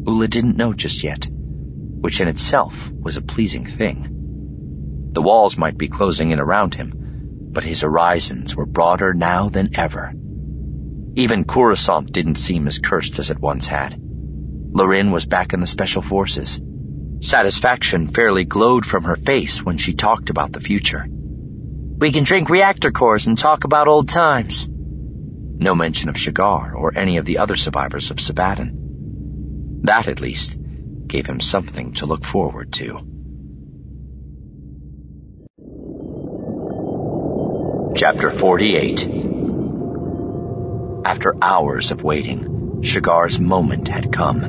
Ula didn't know just yet, which in itself was a pleasing thing. The walls might be closing in around him, but his horizons were broader now than ever. Even Coruscant didn't seem as cursed as it once had. Lorin was back in the Special Forces. Satisfaction fairly glowed from her face when she talked about the future. "We can drink reactor cores and talk about old times." No mention of Shigar or any of the other survivors of Sabaton. That, at least, gave him something to look forward to. Chapter 48. After hours of waiting, Shigar's moment had come.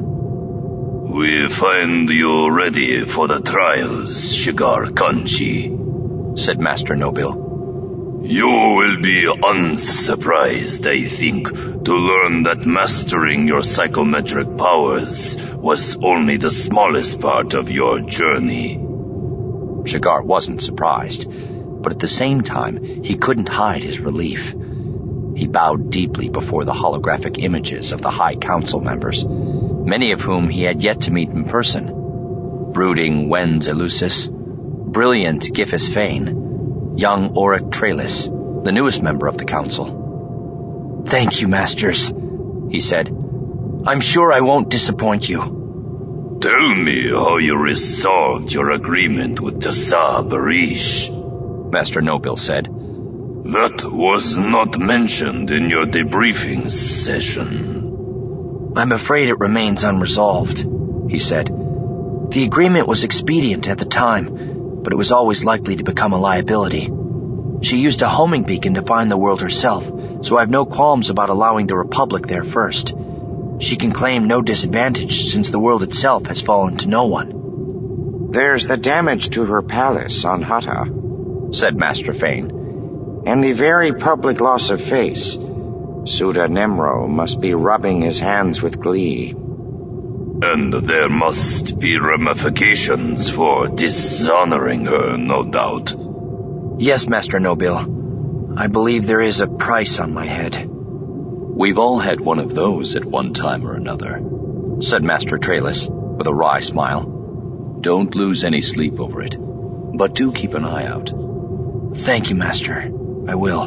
"We find you ready for the trials, Shigar Kanchi," said Master Nobil. "You will be unsurprised, I think, to learn that mastering your psychometric powers was only the smallest part of your journey." Shigar wasn't surprised, but at the same time, he couldn't hide his relief. He bowed deeply before the holographic images of the High Council members, many of whom he had yet to meet in person. Brooding Wenz Elusis, brilliant Giffis Fane, young Auric Tralis, the newest member of the council. "Thank you, masters," he said. "I'm sure I won't disappoint you." "Tell me how you resolved your agreement with Tassa Barish," Master Nobil said. "That was not mentioned in your debriefing session." "I'm afraid it remains unresolved," he said. "The agreement was expedient at the time, but it was always likely to become a liability. She used a homing beacon to find the world herself, so I have no qualms about allowing the Republic there first. She can claim no disadvantage since the world itself has fallen to no one." "There's the damage to her palace on Hutta," said Master Fane. "and the very public loss of face. Suda Nemro must be rubbing his hands with glee." "And there must be ramifications for dishonoring her, no doubt." "Yes, Master Nobil. I believe there is a price on my head." "We've all had one of those at one time or another," said Master Tralis, with a wry smile. "Don't lose any sleep over it, but do keep an eye out." "Thank you, Master. I will."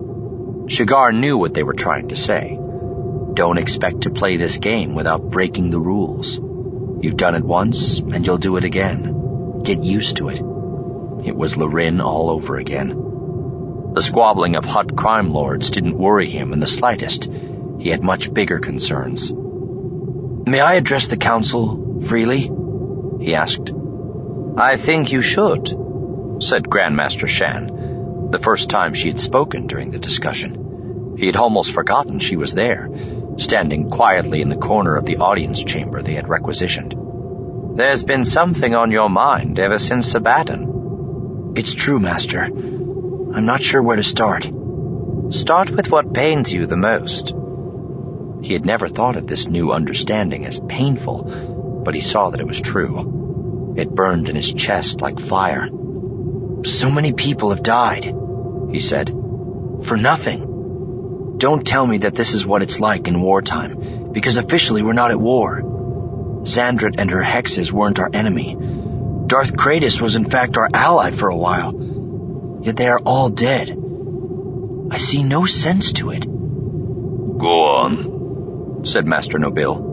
Shigar knew what they were trying to say. Don't expect to play this game without breaking the rules. You've done it once, and you'll do it again. Get used to it. It was Lorin all over again. The squabbling of Hutt crime lords didn't worry him in the slightest. He had much bigger concerns. "May I address the council freely?" he asked. "I think you should," said Grandmaster Shan, the first time she had spoken during the discussion. He had almost forgotten she was there, standing quietly in the corner of the audience chamber they had requisitioned. "There's been something on your mind ever since Sabaton." "It's true, Master. I'm not sure where to start." "Start with what pains you the most." He had never thought of this new understanding as painful, but he saw that it was true. It burned in his chest like fire. "So many people have died," he said. "For nothing. Don't tell me that this is what it's like in wartime, because officially we're not at war. Xandrit and her hexes weren't our enemy. Darth Kratos was in fact our ally for a while. Yet they are all dead. I see no sense to it." "Go on," said Master Nobil.